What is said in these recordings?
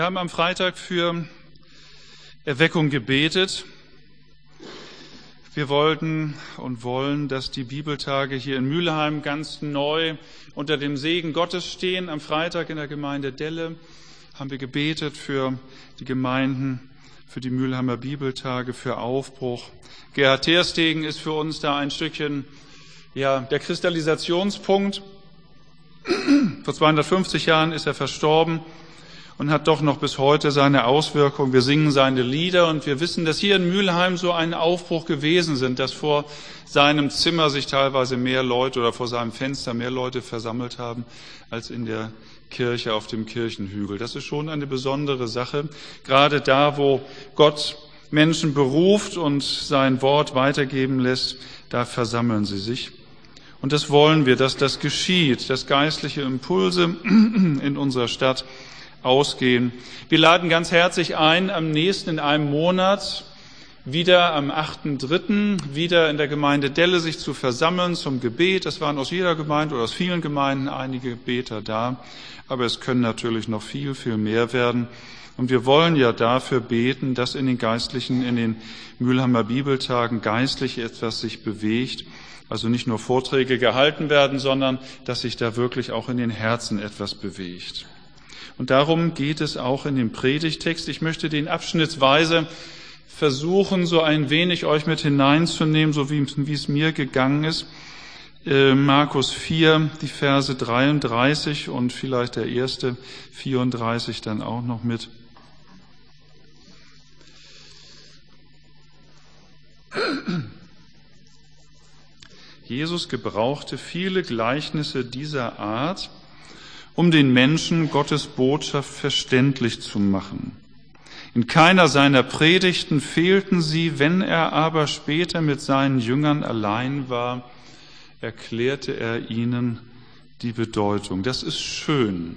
Wir haben am Freitag für Erweckung gebetet. Wir wollten und wollen, dass die Bibeltage hier in Mülheim ganz neu unter dem Segen Gottes stehen. Am Freitag in der Gemeinde Delle haben wir gebetet für die Gemeinden, für die Mülheimer Bibeltage, für Aufbruch. Gerhard Terstegen ist für uns da ein Stückchen, der Kristallisationspunkt. Vor 250 Jahren ist er verstorben und hat doch noch bis heute seine Auswirkungen. Wir singen seine Lieder und wir wissen, dass hier in Mülheim so ein Aufbruch gewesen sind, dass vor seinem Zimmer sich teilweise mehr Leute oder vor seinem Fenster mehr Leute versammelt haben, als in der Kirche auf dem Kirchenhügel. Das ist schon eine besondere Sache. Gerade da, wo Gott Menschen beruft und sein Wort weitergeben lässt, da versammeln sie sich. Und das wollen wir, dass das geschieht, dass geistliche Impulse in unserer Stadt ausgehen. Wir laden ganz herzlich ein, in einem Monat, wieder am 8.3. wieder in der Gemeinde Delle sich zu versammeln zum Gebet. Es waren aus jeder Gemeinde oder aus vielen Gemeinden einige Beter da, aber es können natürlich noch viel, viel mehr werden. Und wir wollen ja dafür beten, dass in den Mülheimer Bibeltagen geistlich etwas sich bewegt. Also nicht nur Vorträge gehalten werden, sondern dass sich da wirklich auch in den Herzen etwas bewegt. Und darum geht es auch in dem Predigtext. Ich möchte den abschnittsweise versuchen, so ein wenig euch mit hineinzunehmen, so wie es mir gegangen ist. Markus 4, die Verse 33 und vielleicht der erste 34 dann auch noch mit. Jesus gebrauchte viele Gleichnisse dieser Art, um den Menschen Gottes Botschaft verständlich zu machen. In keiner seiner Predigten fehlten sie, wenn er aber später mit seinen Jüngern allein war, erklärte er ihnen die Bedeutung. Das ist schön.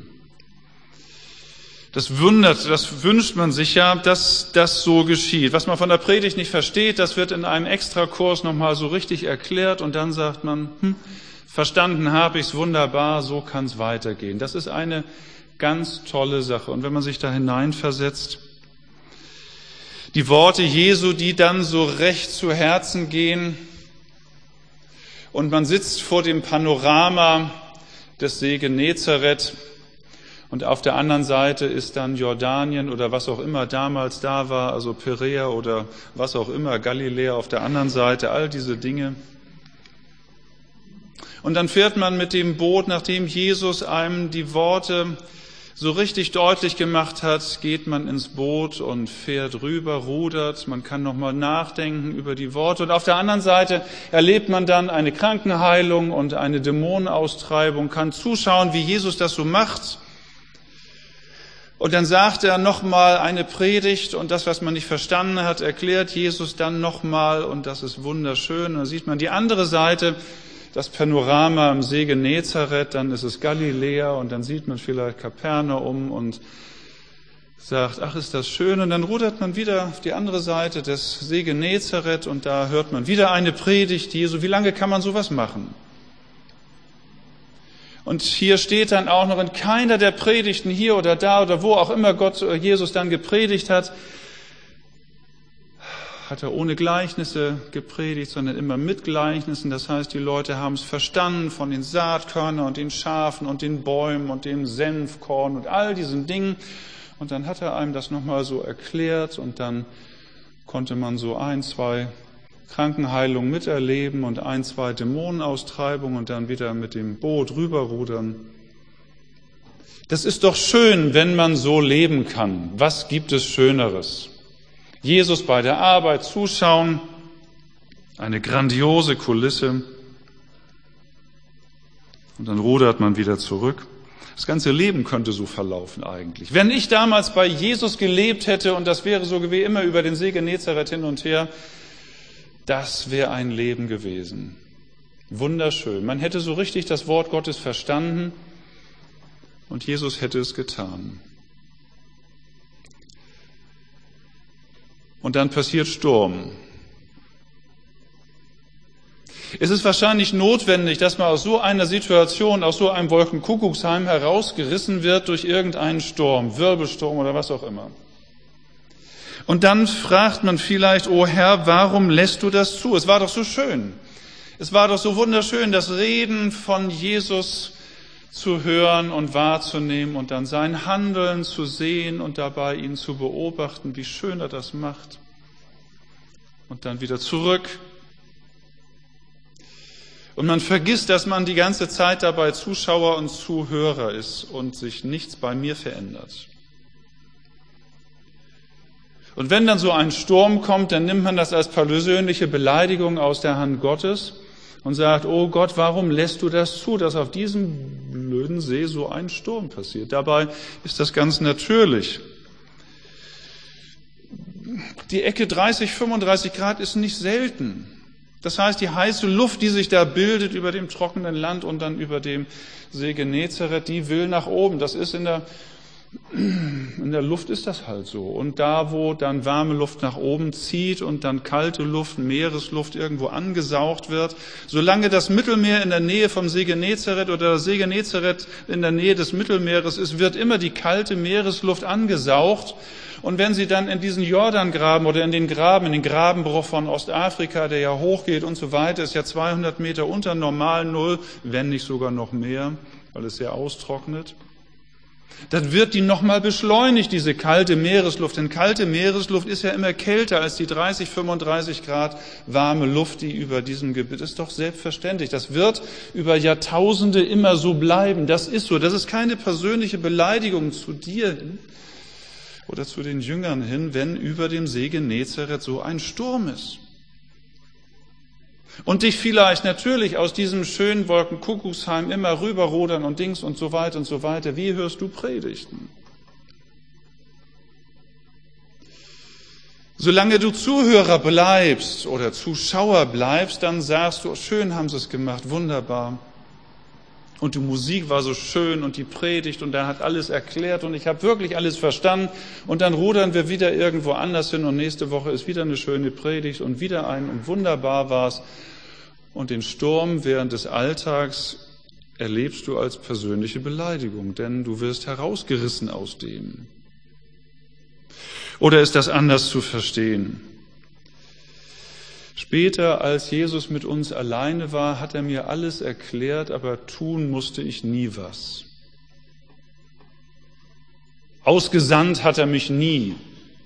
Das wünscht man sich ja, dass das so geschieht. Was man von der Predigt nicht versteht, das wird in einem Extrakurs nochmal so richtig erklärt und dann sagt man, verstanden habe ich's, wunderbar, so kann's weitergehen. Das ist eine ganz tolle Sache. Und wenn man sich da hineinversetzt, die Worte Jesu, die dann so recht zu Herzen gehen und man sitzt vor dem Panorama des See Genezareth und auf der anderen Seite ist dann Jordanien oder was auch immer damals da war, also Perea oder was auch immer, Galiläa auf der anderen Seite, all diese Dinge. Und dann fährt man mit dem Boot, nachdem Jesus einem die Worte so richtig deutlich gemacht hat, geht man ins Boot und fährt rüber, rudert. Man kann nochmal nachdenken über die Worte. Und auf der anderen Seite erlebt man dann eine Krankenheilung und eine Dämonenaustreibung, kann zuschauen, wie Jesus das so macht. Und dann sagt er nochmal eine Predigt und das, was man nicht verstanden hat, erklärt Jesus dann nochmal und das ist wunderschön. Und dann sieht man die andere Seite, das Panorama am See Genezareth, dann ist es Galiläa und dann sieht man vielleicht Kapernaum und sagt, ach, ist das schön. Und dann rudert man wieder auf die andere Seite des See Genezareth und da hört man wieder eine Predigt Jesu. Wie lange kann man sowas machen? Und hier steht dann auch noch in keiner der Predigten hier oder da oder wo auch immer Jesus dann gepredigt hat er ohne Gleichnisse gepredigt, sondern immer mit Gleichnissen. Das heißt, die Leute haben es verstanden von den Saatkörnern und den Schafen und den Bäumen und dem Senfkorn und all diesen Dingen. Und dann hat er einem das nochmal so erklärt und dann konnte man so 1, 2 Krankenheilungen miterleben und 1, 2 Dämonenaustreibungen und dann wieder mit dem Boot rüberrudern. Das ist doch schön, wenn man so leben kann. Was gibt es Schöneres? Jesus bei der Arbeit zuschauen, eine grandiose Kulisse und dann rudert man wieder zurück. Das ganze Leben könnte so verlaufen eigentlich. Wenn ich damals bei Jesus gelebt hätte und das wäre so wie immer über den See Genezareth hin und her, das wäre ein Leben gewesen. Wunderschön. Man hätte so richtig das Wort Gottes verstanden und Jesus hätte es getan. Und dann passiert Sturm. Es ist wahrscheinlich notwendig, dass man aus so einer Situation, aus so einem Wolkenkuckucksheim herausgerissen wird durch irgendeinen Sturm, Wirbelsturm oder was auch immer. Und dann fragt man vielleicht, oh Herr, warum lässt du das zu? Es war doch so schön. Es war doch so wunderschön, das Reden von Jesus zu hören und wahrzunehmen und dann sein Handeln zu sehen und dabei ihn zu beobachten, wie schön er das macht. Und dann wieder zurück. Und man vergisst, dass man die ganze Zeit dabei Zuschauer und Zuhörer ist und sich nichts bei mir verändert. Und wenn dann so ein Sturm kommt, dann nimmt man das als persönliche Beleidigung aus der Hand Gottes und sagt, oh Gott, warum lässt du das zu, dass auf diesem blöden See so ein Sturm passiert? Dabei ist das ganz natürlich. Die Ecke 30, 35 Grad ist nicht selten. Das heißt, die heiße Luft, die sich da bildet über dem trockenen Land und dann über dem See Genezareth, die will nach oben. Das ist in der Luft ist das halt so. Und da, wo dann warme Luft nach oben zieht und dann kalte Luft, Meeresluft irgendwo angesaugt wird, solange das Mittelmeer in der Nähe vom See Genezareth oder das See Genezareth in der Nähe des Mittelmeeres ist, wird immer die kalte Meeresluft angesaugt. Und wenn Sie dann in diesen Jordangraben oder in den Grabenbruch von Ostafrika, der ja hochgeht und so weiter, ist ja 200 Meter unter normal Null, wenn nicht sogar noch mehr, weil es sehr austrocknet, dann wird die nochmal beschleunigt, diese kalte Meeresluft. Denn kalte Meeresluft ist ja immer kälter als die 30, 35 Grad warme Luft, die über diesem Gebiet ist. Doch selbstverständlich. Das wird über Jahrtausende immer so bleiben. Das ist so. Das ist keine persönliche Beleidigung zu dir oder zu den Jüngern hin, wenn über dem See Genezareth so ein Sturm ist. Und dich vielleicht natürlich aus diesem schönen Wolkenkuckucksheim immer rüberrudern und Dings und so weiter und so weiter. Wie hörst du Predigten? Solange du Zuhörer bleibst oder Zuschauer bleibst, dann sagst du, schön haben sie es gemacht, wunderbar. Und die Musik war so schön und die Predigt und er hat alles erklärt und ich habe wirklich alles verstanden. Und dann rudern wir wieder irgendwo anders hin und nächste Woche ist wieder eine schöne Predigt und wieder und wunderbar war's. Und den Sturm während des Alltags erlebst du als persönliche Beleidigung, denn du wirst herausgerissen aus dem. Oder ist das anders zu verstehen? Später, als Jesus mit uns alleine war, hat er mir alles erklärt, aber tun musste ich nie was. Ausgesandt hat er mich nie.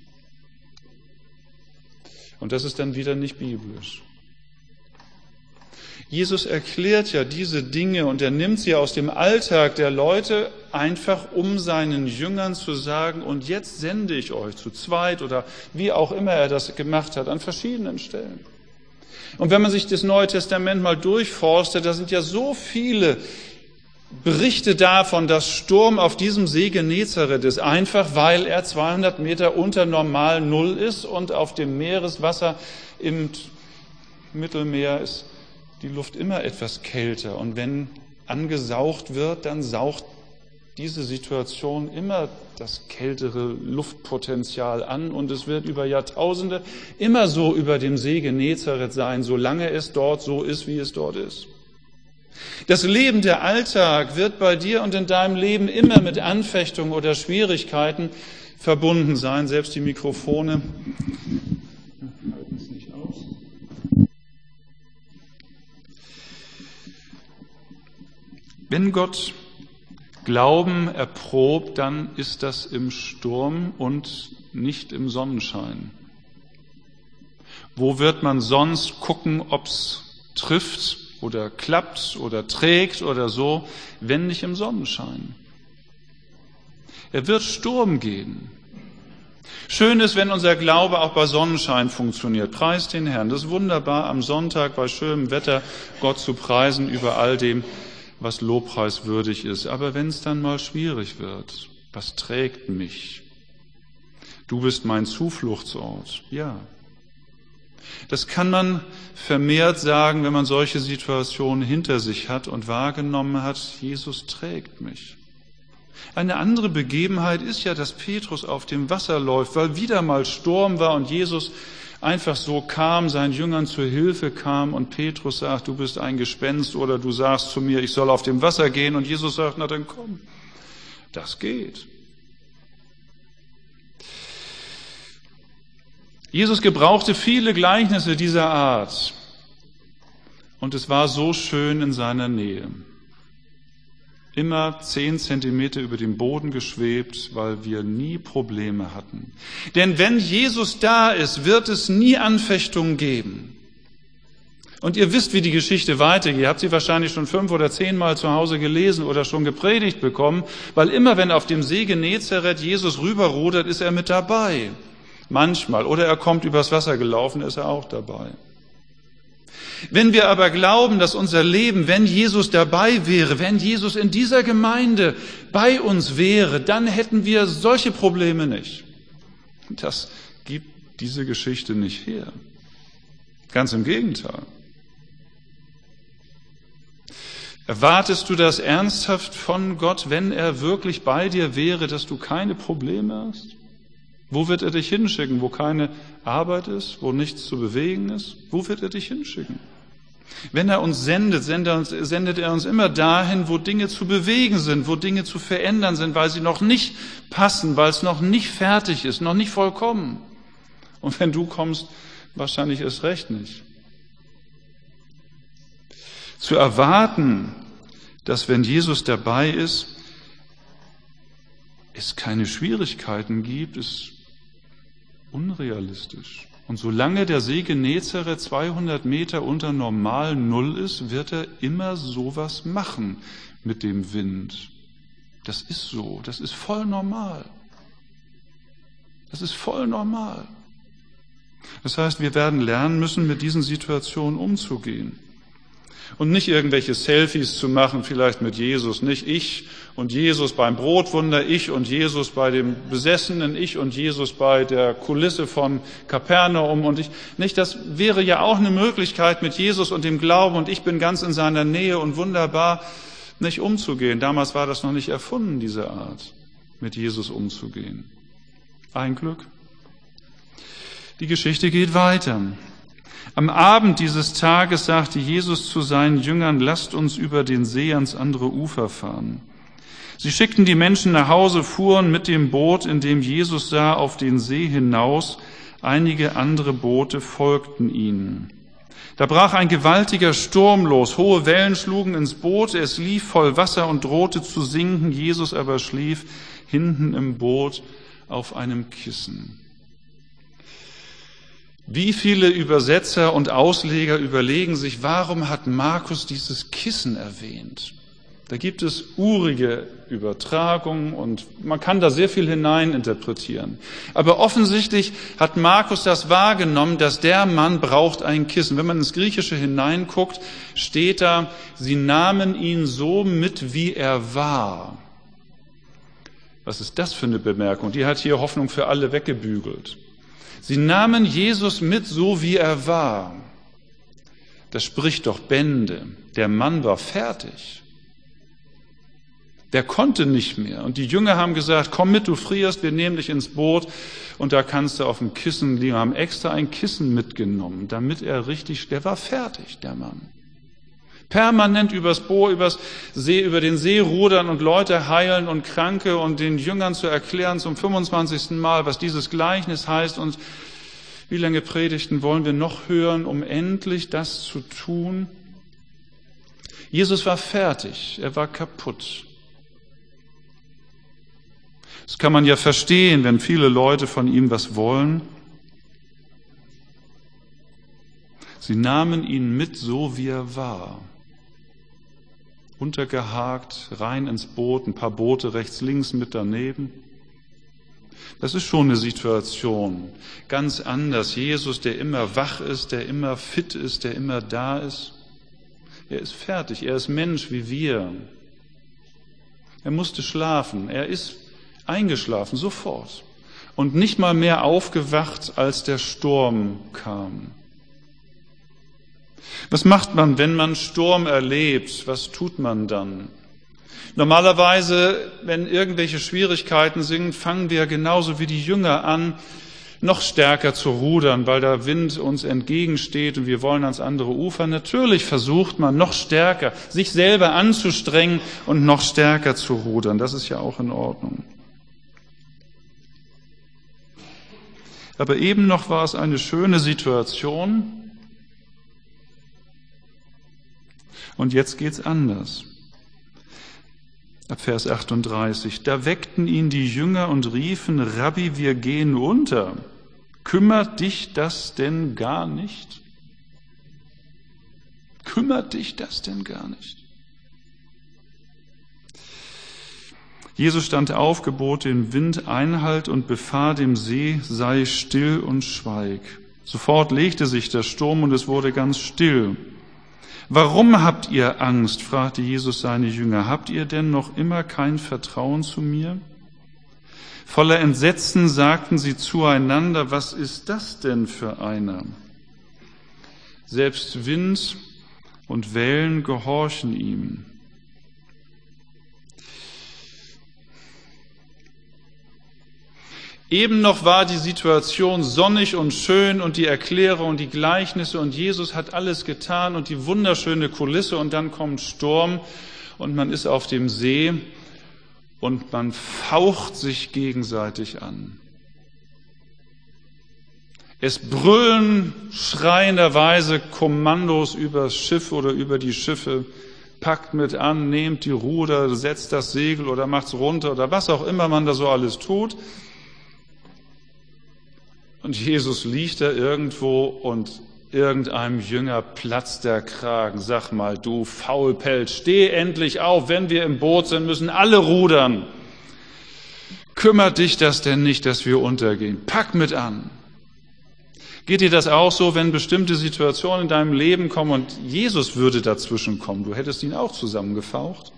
Und das ist dann wieder nicht biblisch. Jesus erklärt ja diese Dinge und er nimmt sie aus dem Alltag der Leute einfach, um seinen Jüngern zu sagen, und jetzt sende ich euch zu zweit oder wie auch immer er das gemacht hat, an verschiedenen Stellen. Und wenn man sich das Neue Testament mal durchforstet, da sind ja so viele Berichte davon, dass Sturm auf diesem See Genezareth ist, einfach weil er 200 Meter unter normal Null ist und auf dem Meereswasser im Mittelmeer ist die Luft immer etwas kälter. Und wenn angesaugt wird, dann saugt diese Situation immer das kältere Luftpotenzial an und es wird über Jahrtausende immer so über dem See Genezareth sein, solange es dort so ist, wie es dort ist. Das Leben, der Alltag wird bei dir und in deinem Leben immer mit Anfechtungen oder Schwierigkeiten verbunden sein. Selbst die Mikrofone halten es nicht aus. Wenn Gott Glauben erprobt, dann ist das im Sturm und nicht im Sonnenschein. Wo wird man sonst gucken, ob's trifft oder klappt oder trägt oder so, wenn nicht im Sonnenschein? Er wird Sturm gehen. Schön ist, wenn unser Glaube auch bei Sonnenschein funktioniert. Preist den Herrn. Das ist wunderbar, am Sonntag bei schönem Wetter Gott zu preisen über all dem, was lobpreiswürdig ist. Aber wenn es dann mal schwierig wird, was trägt mich? Du bist mein Zufluchtsort. Ja. Das kann man vermehrt sagen, wenn man solche Situationen hinter sich hat und wahrgenommen hat, Jesus trägt mich. Eine andere Begebenheit ist ja, dass Petrus auf dem Wasser läuft, weil wieder mal Sturm war und Jesus einfach so kam, seinen Jüngern zur Hilfe kam und Petrus sagt, du bist ein Gespenst oder du sagst zu mir, ich soll auf dem Wasser gehen und Jesus sagt, na dann komm, das geht. Jesus gebrauchte viele Gleichnisse dieser Art und es war so schön in seiner Nähe. Immer 10 Zentimeter über dem Boden geschwebt, weil wir nie Probleme hatten. Denn wenn Jesus da ist, wird es nie Anfechtungen geben. Und ihr wisst, wie die Geschichte weitergeht. Ihr habt sie wahrscheinlich schon 5 oder 10 Mal zu Hause gelesen oder schon gepredigt bekommen, weil immer, wenn auf dem See Genezareth Jesus rüberrudert, ist er mit dabei. Manchmal. Oder er kommt übers Wasser gelaufen, ist er auch dabei. Wenn wir aber glauben, dass unser Leben, wenn Jesus dabei wäre, wenn Jesus in dieser Gemeinde bei uns wäre, dann hätten wir solche Probleme nicht. Das gibt diese Geschichte nicht her. Ganz im Gegenteil. Erwartest du das ernsthaft von Gott, wenn er wirklich bei dir wäre, dass du keine Probleme hast? Wo wird er dich hinschicken, wo keine Arbeit ist, wo nichts zu bewegen ist? Wo wird er dich hinschicken? Wenn er uns sendet, sendet er uns immer dahin, wo Dinge zu bewegen sind, wo Dinge zu verändern sind, weil sie noch nicht passen, weil es noch nicht fertig ist, noch nicht vollkommen. Und wenn du kommst, wahrscheinlich erst recht nicht. Zu erwarten, dass wenn Jesus dabei ist, es keine Schwierigkeiten gibt, ist unrealistisch. Und solange der See Genezareth 200 Meter unter normal Null ist, wird er immer sowas machen mit dem Wind. Das ist so, das ist voll normal. Das ist voll normal. Das heißt, wir werden lernen müssen, mit diesen Situationen umzugehen. Und nicht irgendwelche Selfies zu machen, vielleicht mit Jesus. Nicht ich und Jesus beim Brotwunder, ich und Jesus bei dem Besessenen, ich und Jesus bei der Kulisse von Kapernaum und ich. Nicht, das wäre ja auch eine Möglichkeit mit Jesus und dem Glauben und ich bin ganz in seiner Nähe und wunderbar nicht umzugehen. Damals war das noch nicht erfunden, diese Art, mit Jesus umzugehen. Ein Glück. Die Geschichte geht weiter. Am Abend dieses Tages sagte Jesus zu seinen Jüngern, lasst uns über den See ans andere Ufer fahren. Sie schickten die Menschen nach Hause, fuhren mit dem Boot, in dem Jesus sah, auf den See hinaus. Einige andere Boote folgten ihnen. Da brach ein gewaltiger Sturm los. Hohe Wellen schlugen ins Boot. Es lief voll Wasser und drohte zu sinken. Jesus aber schlief hinten im Boot auf einem Kissen. Wie viele Übersetzer und Ausleger überlegen sich, warum hat Markus dieses Kissen erwähnt? Da gibt es urige Übertragungen und man kann da sehr viel hineininterpretieren. Aber offensichtlich hat Markus das wahrgenommen, dass der Mann braucht ein Kissen. Wenn man ins Griechische hineinguckt, steht da, sie nahmen ihn so mit, wie er war. Was ist das für eine Bemerkung? Die hat hier Hoffnung für alle weggebügelt. Sie nahmen Jesus mit, so wie er war. Das spricht doch Bände. Der Mann war fertig. Der konnte nicht mehr. Und die Jünger haben gesagt, komm mit, du frierst, wir nehmen dich ins Boot und da kannst du auf dem Kissen liegen. Wir haben extra ein Kissen mitgenommen, damit er der war fertig, der Mann. Permanent über den See rudern und Leute heilen und Kranke und den Jüngern zu erklären zum 25. Mal, was dieses Gleichnis heißt und wie lange Predigten wollen wir noch hören, um endlich das zu tun. Jesus war fertig, er war kaputt. Das kann man ja verstehen, wenn viele Leute von ihm was wollen. Sie nahmen ihn mit, so wie er war. Untergehakt, rein ins Boot, ein paar Boote rechts, links mit daneben. Das ist schon eine Situation. Ganz anders. Jesus, der immer wach ist, der immer fit ist, der immer da ist. Er ist fertig. Er ist Mensch wie wir. Er musste schlafen. Er ist eingeschlafen, sofort. Und nicht mal mehr aufgewacht, als der Sturm kam. Was macht man, wenn man Sturm erlebt? Was tut man dann? Normalerweise, wenn irgendwelche Schwierigkeiten sind, fangen wir genauso wie die Jünger an, noch stärker zu rudern, weil der Wind uns entgegensteht und wir wollen ans andere Ufer. Natürlich versucht man noch stärker, sich selber anzustrengen und noch stärker zu rudern. Das ist ja auch in Ordnung. Aber eben noch war es eine schöne Situation. Und jetzt geht's anders. Ab Vers 38. Da weckten ihn die Jünger und riefen, Rabbi, wir gehen unter. Kümmert dich das denn gar nicht? Kümmert dich das denn gar nicht? Jesus stand auf, gebot dem Wind Einhalt und befahl dem See, sei still und schweig. Sofort legte sich der Sturm und es wurde ganz still. Warum habt ihr Angst? Fragte Jesus seine Jünger. Habt ihr denn noch immer kein Vertrauen zu mir? Voller Entsetzen sagten sie zueinander, was ist das denn für einer? Selbst Wind und Wellen gehorchen ihm. Eben noch war die Situation sonnig und schön und die Erklärung und die Gleichnisse und Jesus hat alles getan und die wunderschöne Kulisse und dann kommt Sturm und man ist auf dem See und man faucht sich gegenseitig an. Es brüllen schreienderweise Kommandos übers Schiff oder über die Schiffe, packt mit an, nehmt die Ruder, setzt das Segel oder macht's runter oder was auch immer man da so alles tut. Und Jesus liegt da irgendwo und irgendeinem Jünger platzt der Kragen. Sag mal, du Faulpelz, steh endlich auf, wenn wir im Boot sind, müssen alle rudern. Kümmert dich das denn nicht, dass wir untergehen? Pack mit an. Geht dir das auch so, wenn bestimmte Situationen in deinem Leben kommen und Jesus würde dazwischen kommen? Du hättest ihn auch zusammengefaucht.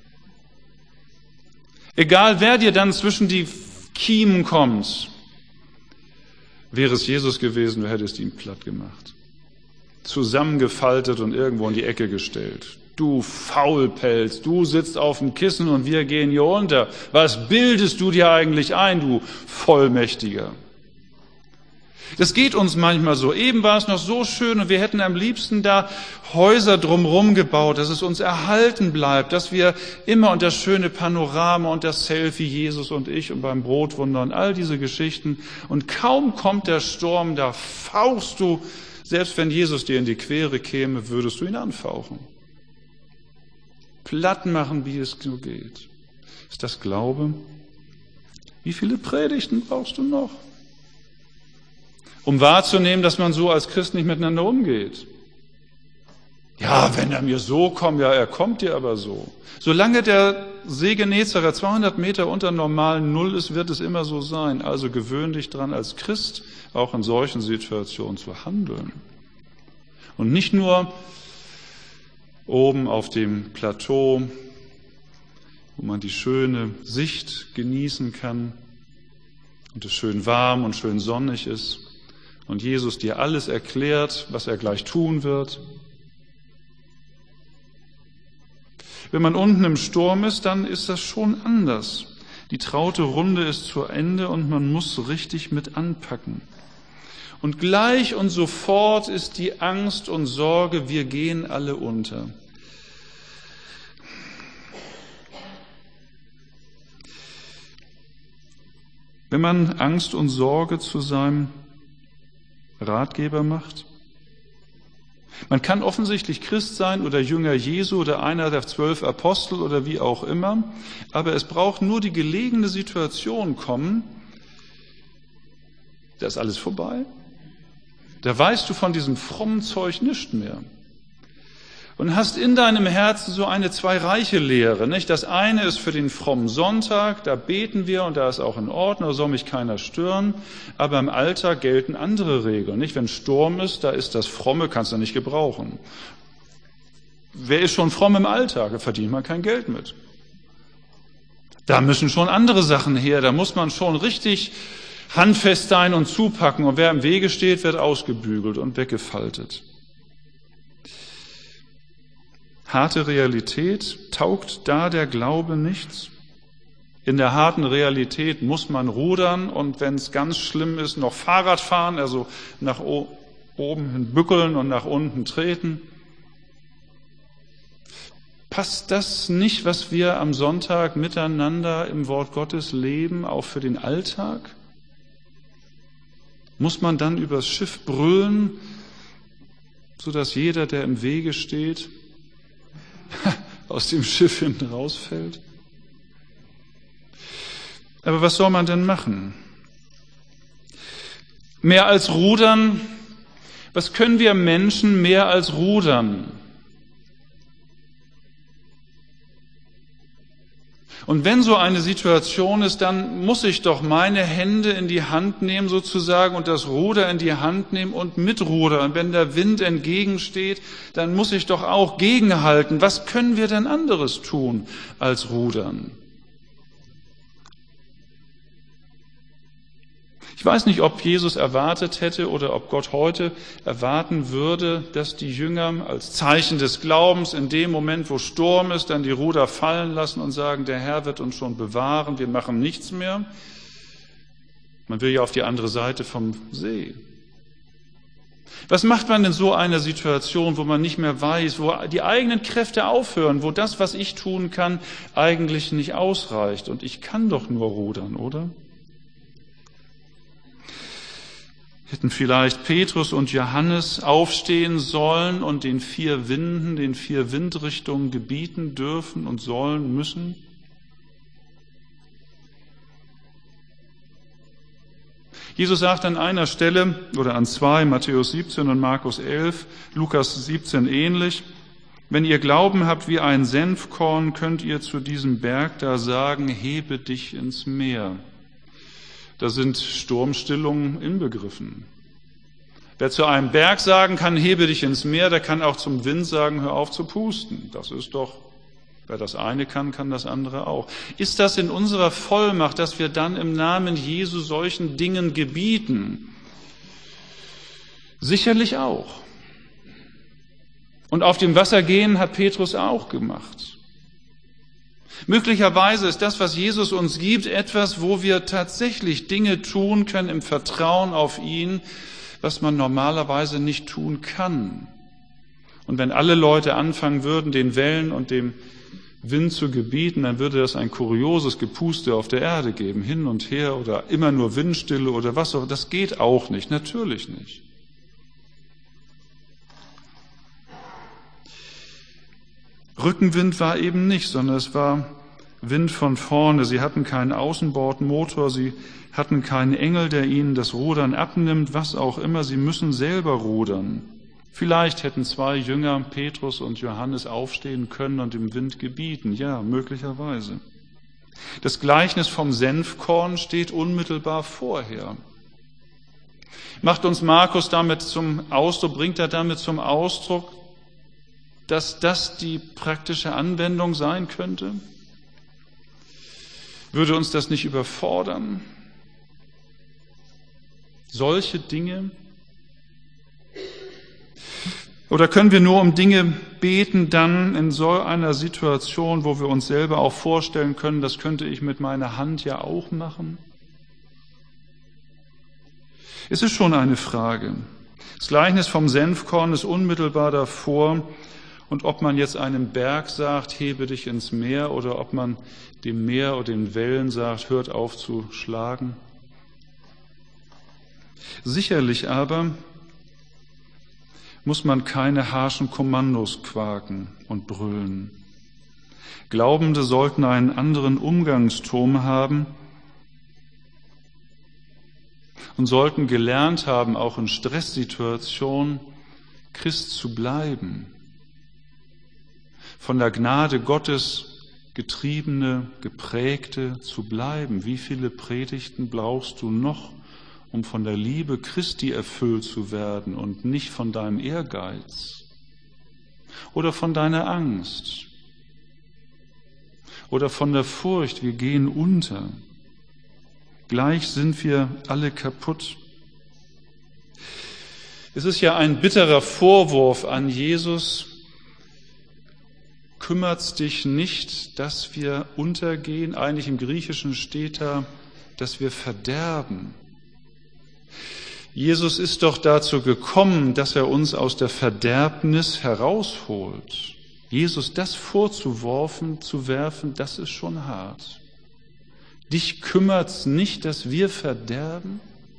Egal, wer dir dann zwischen die Kiemen kommt, wäre es Jesus gewesen, du hättest ihn platt gemacht. Zusammengefaltet und irgendwo in die Ecke gestellt. Du Faulpelz, du sitzt auf dem Kissen und wir gehen hier unter. Was bildest du dir eigentlich ein, du Vollmächtiger? Das geht uns manchmal so. Eben war es noch so schön und wir hätten am liebsten da Häuser drumherum gebaut, dass es uns erhalten bleibt, dass wir immer und das schöne Panorama und das Selfie Jesus und ich und beim Brotwunder und all diese Geschichten. Und kaum kommt der Sturm, da fauchst du, selbst wenn Jesus dir in die Quere käme, würdest du ihn anfauchen. Platt machen, wie es so geht. Ist das Glaube? Wie viele Predigten brauchst du noch, um wahrzunehmen, dass man so als Christ nicht miteinander umgeht? Ja, wenn er mir so kommt, ja, er kommt dir aber so. Solange der See Genezareth 200 Meter unter normalen Null ist, wird es immer so sein. Also gewöhn dich dran, als Christ auch in solchen Situationen zu handeln. Und nicht nur oben auf dem Plateau, wo man die schöne Sicht genießen kann und es schön warm und schön sonnig ist und Jesus dir alles erklärt, was er gleich tun wird. Wenn man unten im Sturm ist, dann ist das schon anders. Die traute Runde ist zu Ende und man muss richtig mit anpacken. Und gleich und sofort ist die Angst und Sorge, wir gehen alle unter. Wenn man Angst und Sorge zu seinem Ratgeber macht, man kann offensichtlich Christ sein oder Jünger Jesu oder einer der 12 Apostel oder wie auch immer, aber es braucht nur die gelegene Situation kommen, da ist alles vorbei. Da weißt du von diesem frommen Zeug nichts mehr. Und hast in deinem Herzen so eine Zwei-Reiche-Lehre, nicht? Das eine ist für den frommen Sonntag, da beten wir und da ist auch in Ordnung, da soll mich keiner stören. Aber im Alltag gelten andere Regeln, nicht? Wenn Sturm ist, da ist das Fromme, kannst du nicht gebrauchen. Wer ist schon fromm im Alltag? Da verdient man kein Geld mit. Da müssen schon andere Sachen her, da muss man schon richtig handfest sein und zupacken. Und wer im Wege steht, wird ausgebügelt und weggefaltet. Harte Realität, taugt da der Glaube nichts? In der harten Realität muss man rudern und wenn es ganz schlimm ist, noch Fahrrad fahren, also nach oben hin bückeln und nach unten treten. Passt das nicht, was wir am Sonntag miteinander im Wort Gottes leben, auch für den Alltag? Muss man dann übers Schiff brüllen, sodass jeder, der im Wege steht, aus dem Schiff hinten rausfällt? Aber was soll man denn machen? Mehr als rudern? Was können wir Menschen mehr als rudern? Und wenn so eine Situation ist, dann muss ich doch meine Hände in die Hand nehmen sozusagen und das Ruder in die Hand nehmen und mitrudern. Und wenn der Wind entgegensteht, dann muss ich doch auch gegenhalten. Was können wir denn anderes tun als rudern? Ich weiß nicht, ob Jesus erwartet hätte oder ob Gott heute erwarten würde, dass die Jünger als Zeichen des Glaubens in dem Moment, wo Sturm ist, dann die Ruder fallen lassen und sagen, der Herr wird uns schon bewahren, wir machen nichts mehr. Man will ja auf die andere Seite vom See. Was macht man in so einer Situation, wo man nicht mehr weiß, wo die eigenen Kräfte aufhören, wo das, was ich tun kann, eigentlich nicht ausreicht? Und ich kann doch nur rudern, oder? Hätten vielleicht Petrus und Johannes aufstehen sollen und den 4 Winden, den 4 Windrichtungen gebieten dürfen und sollen müssen? Jesus sagt an einer Stelle oder an 2, Matthäus 17 und Markus 11, Lukas 17 ähnlich, wenn ihr Glauben habt wie ein Senfkorn, könnt ihr zu diesem Berg da sagen, hebe dich ins Meer. Da sind Sturmstillungen inbegriffen. Wer zu einem Berg sagen kann, hebe dich ins Meer, der kann auch zum Wind sagen, hör auf zu pusten. Das ist doch, wer das eine kann, kann das andere auch. Ist das in unserer Vollmacht, dass wir dann im Namen Jesu solchen Dingen gebieten? Sicherlich auch. Und auf dem Wasser gehen hat Petrus auch gemacht. Möglicherweise ist das, was Jesus uns gibt, etwas, wo wir tatsächlich Dinge tun können im Vertrauen auf ihn, was man normalerweise nicht tun kann. Und wenn alle Leute anfangen würden, den Wellen und dem Wind zu gebieten, dann würde das ein kurioses Gepuste auf der Erde geben, hin und her oder immer nur Windstille oder was auch. Das geht auch nicht, natürlich nicht. Rückenwind war eben nicht, sondern es war Wind von vorne. Sie hatten keinen Außenbordmotor, sie hatten keinen Engel, der ihnen das Rudern abnimmt, was auch immer. Sie müssen selber rudern. Vielleicht hätten 2 Jünger, Petrus und Johannes, aufstehen können und dem Wind gebieten. Ja, möglicherweise. Das Gleichnis vom Senfkorn steht unmittelbar vorher. Macht uns Markus damit zum Ausdruck, bringt er damit zum Ausdruck, dass das die praktische Anwendung sein könnte? Würde uns das nicht überfordern? Solche Dinge? Oder können wir nur um Dinge beten dann in so einer Situation, wo wir uns selber auch vorstellen können, das könnte ich mit meiner Hand ja auch machen? Es ist schon eine Frage. Das Gleichnis vom Senfkorn ist unmittelbar davor. Und ob man jetzt einem Berg sagt, hebe dich ins Meer, oder ob man dem Meer oder den Wellen sagt, hört auf zu schlagen. Sicherlich aber muss man keine harschen Kommandos quaken und brüllen. Glaubende sollten einen anderen Umgangston haben und sollten gelernt haben, auch in Stresssituationen Christ zu bleiben. Von der Gnade Gottes getriebene, geprägte zu bleiben. Wie viele Predigten brauchst du noch, um von der Liebe Christi erfüllt zu werden und nicht von deinem Ehrgeiz oder von deiner Angst oder von der Furcht, wir gehen unter. Gleich sind wir alle kaputt. Es ist ja ein bitterer Vorwurf an Jesus, kümmert's dich nicht, dass wir untergehen? Eigentlich im Griechischen steht da, dass wir verderben. Jesus ist doch dazu gekommen, dass er uns aus der Verderbnis herausholt. Jesus das vorzuwerfen, das ist schon hart. Dich kümmert's nicht, dass wir verderben?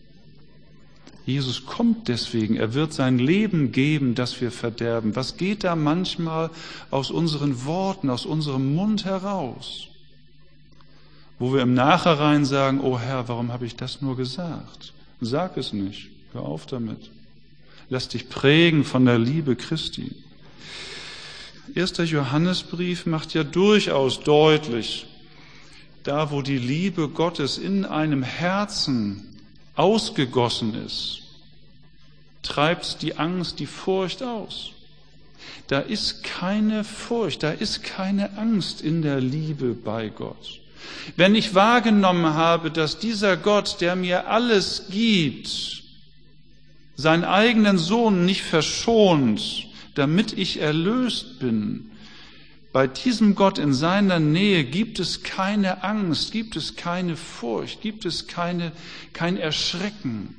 Jesus kommt deswegen, er wird sein Leben geben, dass wir verderben. Was geht da manchmal aus unseren Worten, aus unserem Mund heraus? Wo wir im Nachhinein sagen, oh Herr, warum habe ich das nur gesagt? Sag es nicht, hör auf damit. Lass dich prägen von der Liebe Christi. 1. Johannesbrief macht ja durchaus deutlich, da wo die Liebe Gottes in einem Herzen ausgegossen ist, treibt die Angst, die Furcht aus. Da ist keine Furcht, da ist keine Angst in der Liebe bei Gott. Wenn ich wahrgenommen habe, dass dieser Gott, der mir alles gibt, seinen eigenen Sohn nicht verschont, damit ich erlöst bin, bei diesem Gott in seiner Nähe gibt es keine Angst, gibt es keine Furcht, gibt es kein Erschrecken.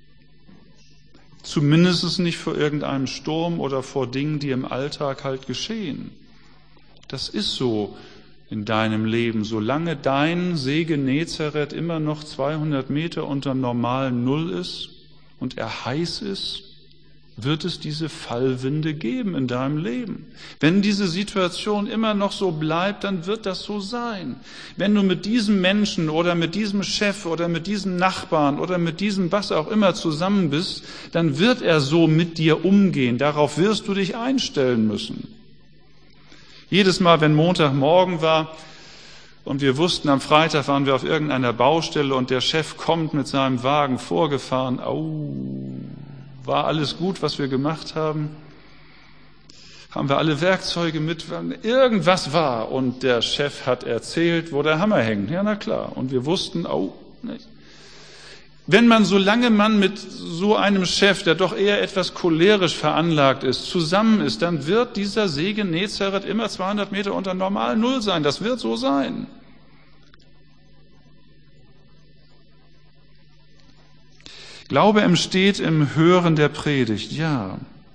Zumindest nicht vor irgendeinem Sturm oder vor Dingen, die im Alltag halt geschehen. Das ist so in deinem Leben. Solange dein See Genezareth immer noch 200 Meter unter normalen Null ist und er heiß ist, wird es diese Fallwinde geben in deinem Leben. Wenn diese Situation immer noch so bleibt, dann wird das so sein. Wenn du mit diesem Menschen oder mit diesem Chef oder mit diesem Nachbarn oder mit diesem was auch immer zusammen bist, dann wird er so mit dir umgehen. Darauf wirst du dich einstellen müssen. Jedes Mal, wenn Montagmorgen war und wir wussten, am Freitag waren wir auf irgendeiner Baustelle und der Chef kommt mit seinem Wagen vorgefahren, war alles gut, was wir gemacht haben? Haben wir alle Werkzeuge mit? Irgendwas war und der Chef hat erzählt, wo der Hammer hängt. Ja, na klar. Und wir wussten, nicht. Solange man mit so einem Chef, der doch eher etwas cholerisch veranlagt ist, zusammen ist, dann wird dieser See Genezareth immer 200 Meter unter normal Null sein. Das wird so sein. Glaube entsteht im Hören der Predigt, ja.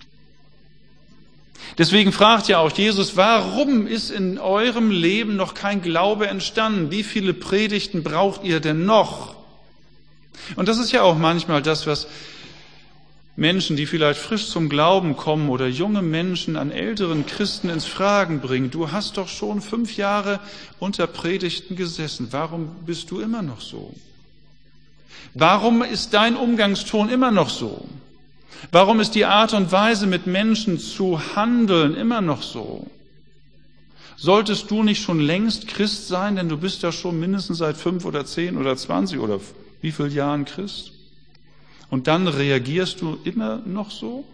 Deswegen fragt ja auch Jesus, warum ist in eurem Leben noch kein Glaube entstanden? Wie viele Predigten braucht ihr denn noch? Und das ist ja auch manchmal das, was Menschen, die vielleicht frisch zum Glauben kommen oder junge Menschen an älteren Christen ins Fragen bringen. Du hast doch schon 5 Jahre unter Predigten gesessen. Warum bist du immer noch so? Warum ist dein Umgangston immer noch so? Warum ist die Art und Weise, mit Menschen zu handeln, immer noch so? Solltest du nicht schon längst Christ sein, denn du bist ja schon mindestens seit 5 oder 10 oder 20 oder wie vielen Jahren Christ? Und dann reagierst du immer noch so?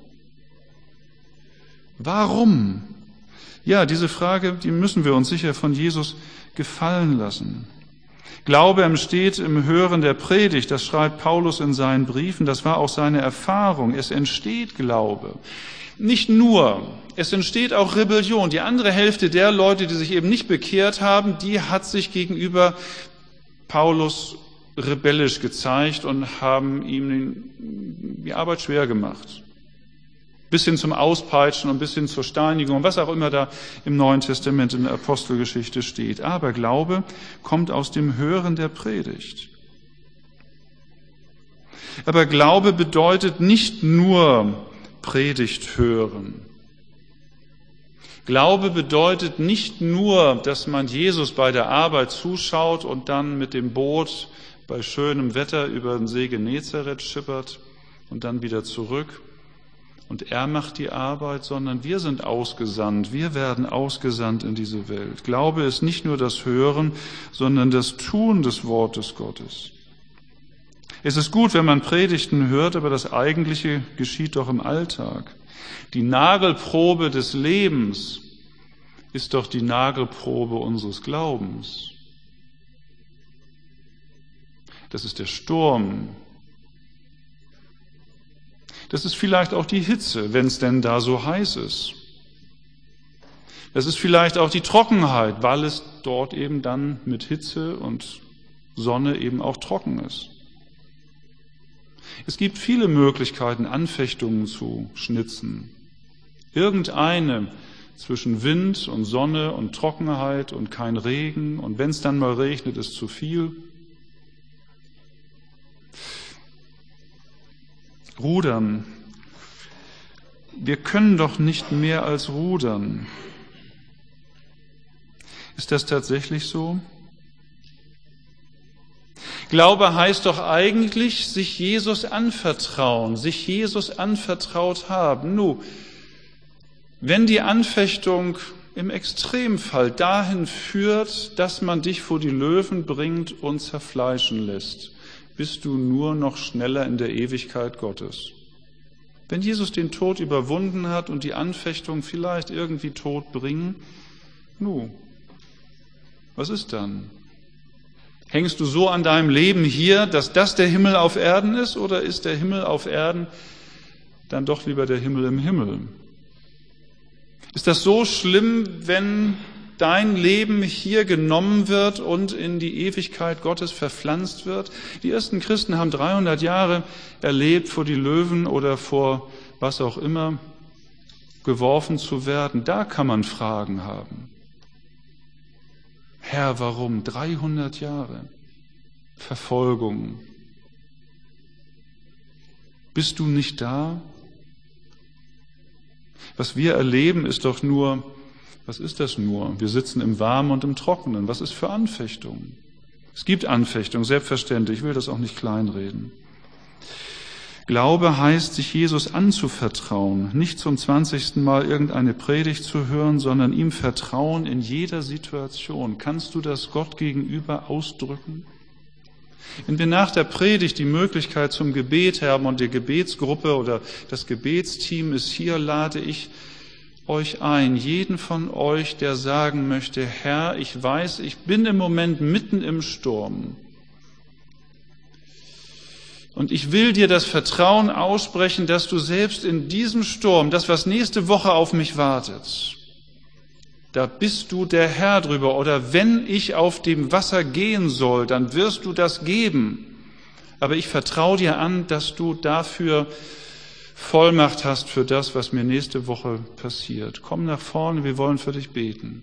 Warum? Ja, diese Frage, die müssen wir uns sicher von Jesus gefallen lassen. Glaube entsteht im Hören der Predigt, das schreibt Paulus in seinen Briefen, das war auch seine Erfahrung. Es entsteht Glaube. Nicht nur, es entsteht auch Rebellion. Die andere Hälfte der Leute, die sich eben nicht bekehrt haben, die hat sich gegenüber Paulus rebellisch gezeigt und haben ihm die Arbeit schwer gemacht. Bis hin zum Auspeitschen und bis hin zur Steinigung, was auch immer da im Neuen Testament in der Apostelgeschichte steht. Aber Glaube kommt aus dem Hören der Predigt. Aber Glaube bedeutet nicht nur Predigt hören. Glaube bedeutet nicht nur, dass man Jesus bei der Arbeit zuschaut und dann mit dem Boot bei schönem Wetter über den See Genezareth schippert und dann wieder zurück. Und er macht die Arbeit, sondern wir sind ausgesandt. Wir werden ausgesandt in diese Welt. Glaube ist nicht nur das Hören, sondern das Tun des Wortes Gottes. Es ist gut, wenn man Predigten hört, aber das Eigentliche geschieht doch im Alltag. Die Nagelprobe des Lebens ist doch die Nagelprobe unseres Glaubens. Das ist der Sturm. Das ist vielleicht auch die Hitze, wenn es denn da so heiß ist. Es ist vielleicht auch die Trockenheit, weil es dort eben dann mit Hitze und Sonne eben auch trocken ist. Es gibt viele Möglichkeiten, Anfechtungen zu schnitzen. Irgendeine zwischen Wind und Sonne und Trockenheit und kein Regen und wenn es dann mal regnet, ist zu viel. Rudern. Wir können doch nicht mehr als rudern. Ist das tatsächlich so? Glaube heißt doch eigentlich, sich Jesus anvertrauen, sich Jesus anvertraut haben. Nun, wenn die Anfechtung im Extremfall dahin führt, dass man dich vor die Löwen bringt und zerfleischen lässt, bist du nur noch schneller in der Ewigkeit Gottes. Wenn Jesus den Tod überwunden hat und die Anfechtung vielleicht irgendwie Tod bringen, nun, was ist dann? Hängst du so an deinem Leben hier, dass das der Himmel auf Erden ist, oder ist der Himmel auf Erden dann doch lieber der Himmel im Himmel? Ist das so schlimm, wenn dein Leben hier genommen wird und in die Ewigkeit Gottes verpflanzt wird? Die ersten Christen haben 300 Jahre erlebt, vor die Löwen oder vor was auch immer geworfen zu werden. Da kann man Fragen haben. Herr, warum? 300 Jahre Verfolgung. Bist du nicht da? Was wir erleben, ist doch nur, was ist das nur? Wir sitzen im Warmen und im Trockenen. Was ist für Anfechtung? Es gibt Anfechtung, selbstverständlich. Ich will das auch nicht kleinreden. Glaube heißt, sich Jesus anzuvertrauen, nicht zum 20. Mal irgendeine Predigt zu hören, sondern ihm vertrauen in jeder Situation. Kannst du das Gott gegenüber ausdrücken? Wenn wir nach der Predigt die Möglichkeit zum Gebet haben und die Gebetsgruppe oder das Gebetsteam ist hier, lade ich euch ein, jeden von euch, der sagen möchte, Herr, ich weiß, ich bin im Moment mitten im Sturm. Und ich will dir das Vertrauen aussprechen, dass du selbst in diesem Sturm, das, was nächste Woche auf mich wartet, da bist du der Herr drüber. Oder wenn ich auf dem Wasser gehen soll, dann wirst du das geben. Aber ich vertraue dir an, dass du dafür Vollmacht hast für das, was mir nächste Woche passiert. Komm nach vorne, wir wollen für dich beten.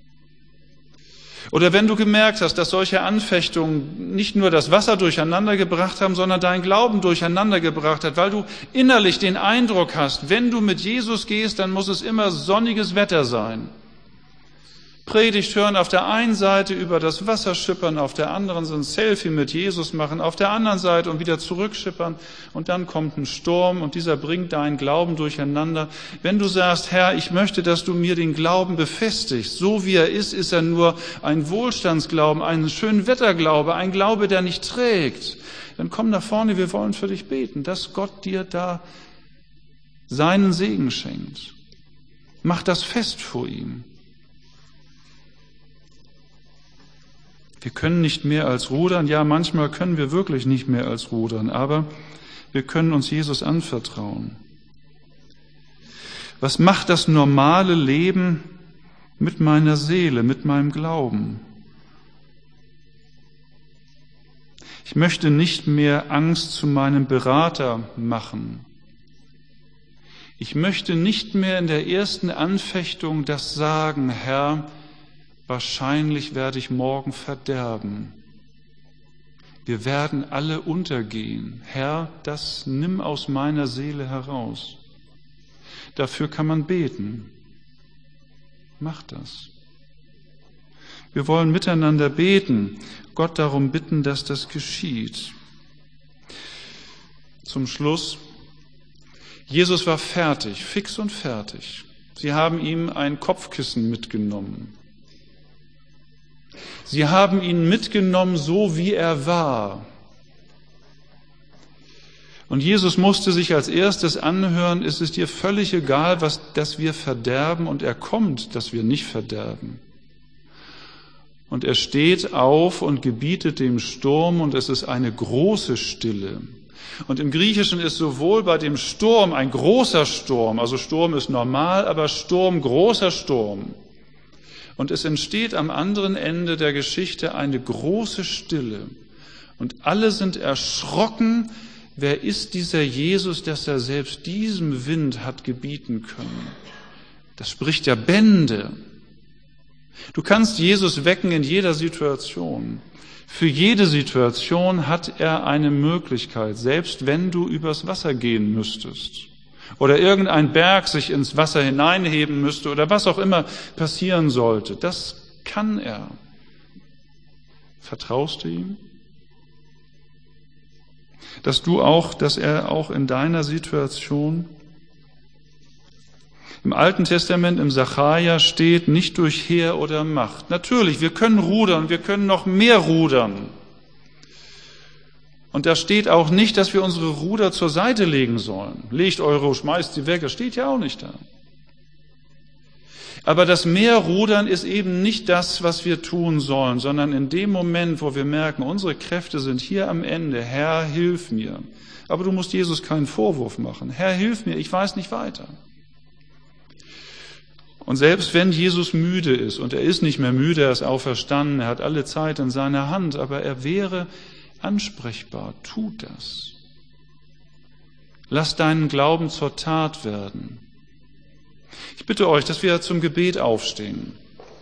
Oder wenn du gemerkt hast, dass solche Anfechtungen nicht nur das Wasser durcheinander gebracht haben, sondern deinen Glauben durcheinander gebracht hat, weil du innerlich den Eindruck hast, wenn du mit Jesus gehst, dann muss es immer sonniges Wetter sein. Predigt hören auf der einen Seite, über das Wasser schippern, auf der anderen so ein Selfie mit Jesus machen, auf der anderen Seite und wieder zurückschippern und dann kommt ein Sturm und dieser bringt deinen Glauben durcheinander. Wenn du sagst, Herr, ich möchte, dass du mir den Glauben befestigst, so wie er ist er nur ein Wohlstandsglauben, ein Schönwetterglaube, ein Glaube, der nicht trägt, dann komm nach vorne, wir wollen für dich beten, dass Gott dir da seinen Segen schenkt. Mach das fest vor ihm. Wir können nicht mehr als rudern. Ja, manchmal können wir wirklich nicht mehr als rudern, aber wir können uns Jesus anvertrauen. Was macht das normale Leben mit meiner Seele, mit meinem Glauben? Ich möchte nicht mehr Angst zu meinem Berater machen. Ich möchte nicht mehr in der ersten Anfechtung das sagen, Herr, wahrscheinlich werde ich morgen verderben. Wir werden alle untergehen. Herr, das nimm aus meiner Seele heraus. Dafür kann man beten. Mach das. Wir wollen miteinander beten, Gott darum bitten, dass das geschieht. Zum Schluss, Jesus war fertig, fix und fertig. Sie haben ihm ein Kopfkissen mitgenommen. Sie haben ihn mitgenommen, so wie er war. Und Jesus musste sich als erstes anhören, ist es dir völlig egal, dass wir verderben, und er kommt, dass wir nicht verderben. Und er steht auf und gebietet dem Sturm, und es ist eine große Stille. Und im Griechischen ist sowohl bei dem Sturm ein großer Sturm, also Sturm ist normal, aber Sturm, großer Sturm. Und es entsteht am anderen Ende der Geschichte eine große Stille. Und alle sind erschrocken, wer ist dieser Jesus, dass er selbst diesem Wind hat gebieten können? Das spricht ja Bände. Du kannst Jesus wecken in jeder Situation. Für jede Situation hat er eine Möglichkeit, selbst wenn du übers Wasser gehen müsstest oder irgendein Berg sich ins Wasser hineinheben müsste oder was auch immer passieren sollte. Das kann er. Vertraust du ihm? Dass er auch in deiner Situation. Im Alten Testament, im Sacharja steht, nicht durch Heer oder Macht. Natürlich, wir können rudern, wir können noch mehr rudern. Und da steht auch nicht, dass wir unsere Ruder zur Seite legen sollen. Legt eure, schmeißt sie weg, das steht ja auch nicht da. Aber das Meerrudern ist eben nicht das, was wir tun sollen, sondern in dem Moment, wo wir merken, unsere Kräfte sind hier am Ende, Herr, hilf mir. Aber du musst Jesus keinen Vorwurf machen. Herr, hilf mir, ich weiß nicht weiter. Und selbst wenn Jesus müde ist, und er ist nicht mehr müde, er ist auferstanden, er hat alle Zeit in seiner Hand, aber er wäre ansprechbar, tu das. Lass deinen Glauben zur Tat werden. Ich bitte euch, dass wir zum Gebet aufstehen.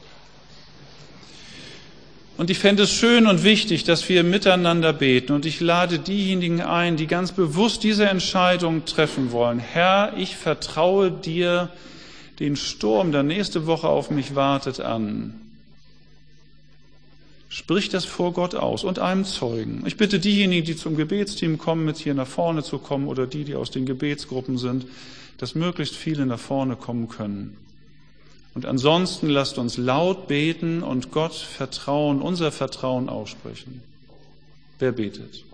Und ich fände es schön und wichtig, dass wir miteinander beten. Und ich lade diejenigen ein, die ganz bewusst diese Entscheidung treffen wollen. Herr, ich vertraue dir den Sturm, der nächste Woche auf mich wartet, an. Sprich das vor Gott aus und einem Zeugen. Ich bitte diejenigen, die zum Gebetsteam kommen, mit hier nach vorne zu kommen oder die aus den Gebetsgruppen sind, dass möglichst viele nach vorne kommen können. Und ansonsten lasst uns laut beten und Gott unser Vertrauen aussprechen. Wer betet?